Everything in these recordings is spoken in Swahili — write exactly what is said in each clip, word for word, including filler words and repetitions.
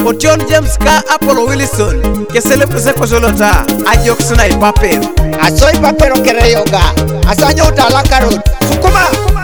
Otion James ka Apollo Wilson que celebre se kosolota ajok sna papel asoy papero kereyoga asanyo utala karot sukuma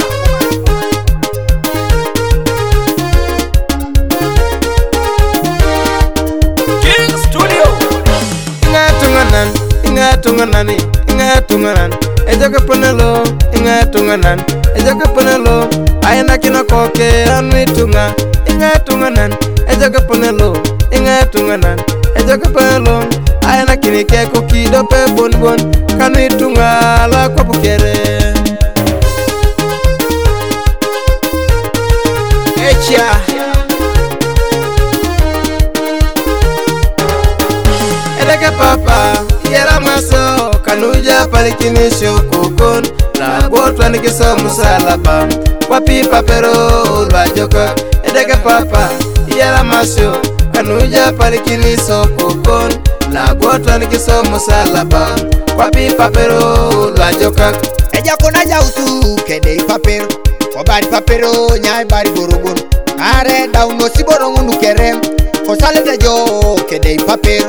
King Studio Ingatunganan ingatunganani ingatunganan ejoke ponelo ingatunganan ejoke ponelo ayana kina koke anwitunga ingatunganan ejoke ponelo ingatunganan ejoke ponelo ayana kini ke kokido pe bon bon kanwitunga la kopukere Echa Edeke papa yera maso kanuja palikini shokokon la botwa nikiso musalaba wapi papero ulwajoka edeke papa yera maso kanuja palikini shokokon la botwa nikiso musalaba wapi papero ulwajoka eja kona jautu kede papero obari papero nyai bari borobon are dauno siboro ngundu kerem kosale dejo kede papero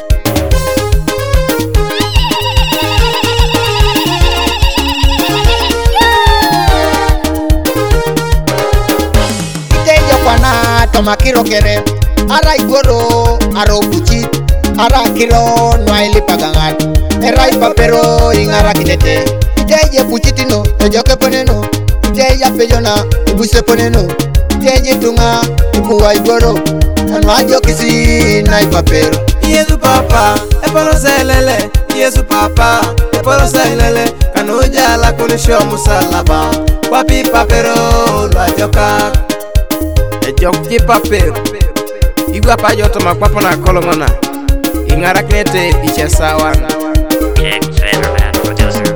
Kwana tomakiro kere ara igoro aro buchi ara kiro noaili pagangat erai papero ingara kinete iteje buchitino ejoke poneno iteja pejona ibuse poneno iteje tunga ibuwa igoro anwajo kisi nai papero Yesu papa eporo selele Yesu papa eporo selele kanuja la kunisho musalaba wapi papero lwajoka Ejok papel Igwa pa joto makwapo na kolongona Ingara kinete iche sawan King Favorman producer.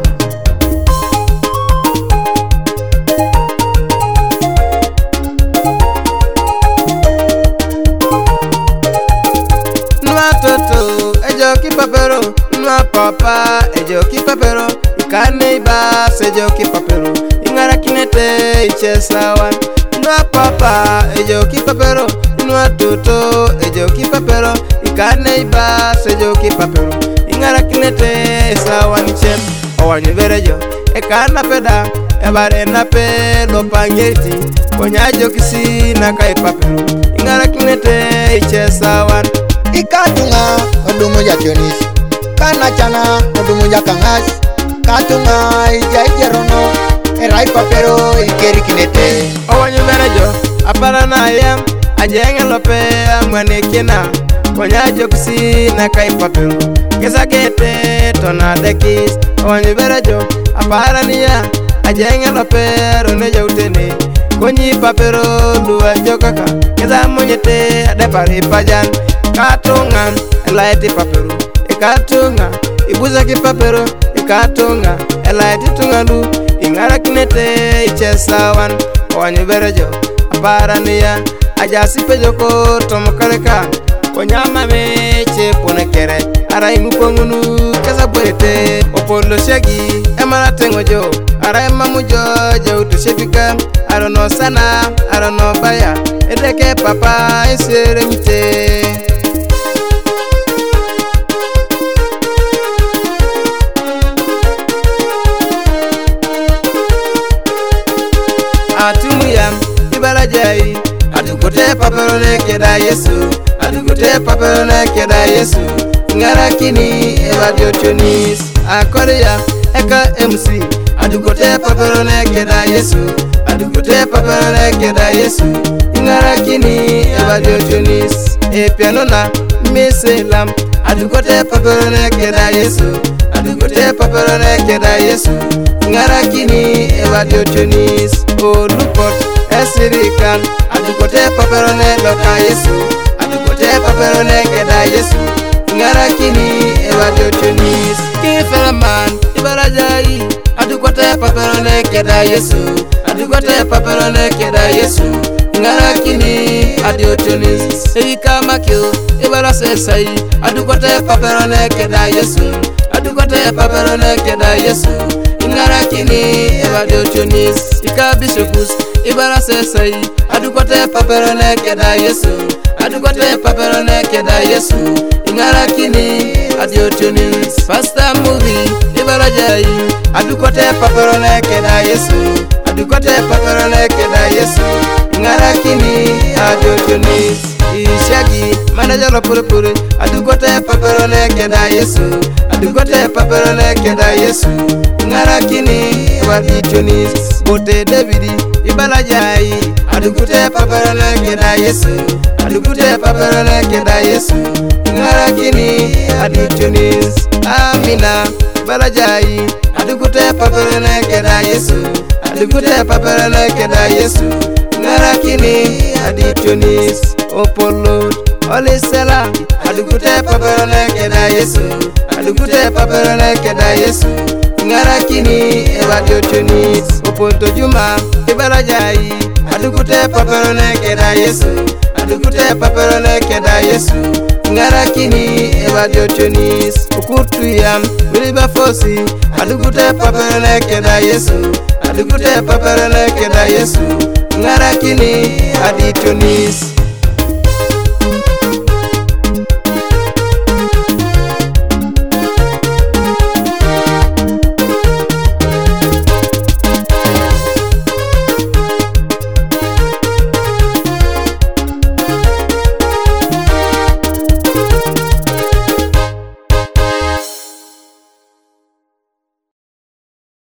Nwa toto ejoki papero Nwa papa ejoki papero Ikane iba sejoki papero Ingara kinete iche sawan Nwa papa ejoki papero Nwa toto ejoki papero Ikane iba sejoki papero Ingara kinete sawan chem Owanyu verejo Ekana peda Ebare na pe lopangeti Konya jokisi na kai papero Ingara kinete iche sawan ikatunga odumu ya tionis kana chana odumu ya kangas katunga ija ijerono erai papero ikeri kinete Owanyu verejo Apara na yam Ajenge lope amwane kina Konya jokisi na kai papero Kesa gete tona dekis Owanyu verejo Apara niya Ajenge lope rone jautene Konyi papero luwa jokaka Kesa monyete adepari pajan Katunga elaiti papero Ikatunga ibuza ki papero Ikatunga elaiti tungalu Ingara kinete iche sawan Owanyu verejo Apara niya Ajasi pejoko tomokaleka Konyama meche pone kere Ara ingu pongunu kesa buete Opolo shagi emana tengo jo Ara emamu jo jautu shefika Arono sana, arono baya Edeke papa isere mite Atumuyam ibara jai Adukote papero ne keda Yesu Adukote papero ne keda Yesu Ngara kini eba diotionis Akoreya eka M C Adukote papero ne keda Yesu Adukote papero ne keda Yesu Ngara kini eba diotionis E piano na meselam Adukote papero ne keda Yesu Adukote papero ne keda Yesu Ngara kini eba diotionis O lupot esirikan Adukote papero ne loka Yesu Adukote papero ne keda Yesu Ngara kini eba diotionis King Favorman ibara jai Adukote papero ne keda Yesu Adukote papero ne keda Yesu Ngara kini adiotionis Eika makil ibara sesai Adukote papero ne keda Yesu Adukote papero ne keda Yesu Ngara kini eba diotionis Ika bishopus ibara sesai adukote papero ne keda Yesu adukote papero ne keda Yesu ingara kini adiotunis Pastor movie ibara jai adukote papero ne keda Yesu adukote papero ne keda Yesu ingara kini adiotunis Ishagi manager lo pure pure adukote papero ne keda Yesu adukote papero ne keda Yesu ingara kini adiotunis bote Davidi ibala jai adukote papero ne keda Yesu adukote papero ne keda Yesu ingara kini adiotunis Amina ibala jai adukote papero ne keda Yesu adukote papero ne keda Yesu ingara kini adiotunis Opolo Olisela adukote papero ne keda Yesu adukote papero ne keda Yesu ingara kini adiotunis Oponto Juma ibala jai adukote papero ne keda Yesu adukote papero ne keda Yesu ingara kini adiotunis Okutu yam Wiliba Fosi adukote papero ne keda Yesu adukote papero ne keda Yesu ingara kini adiotunis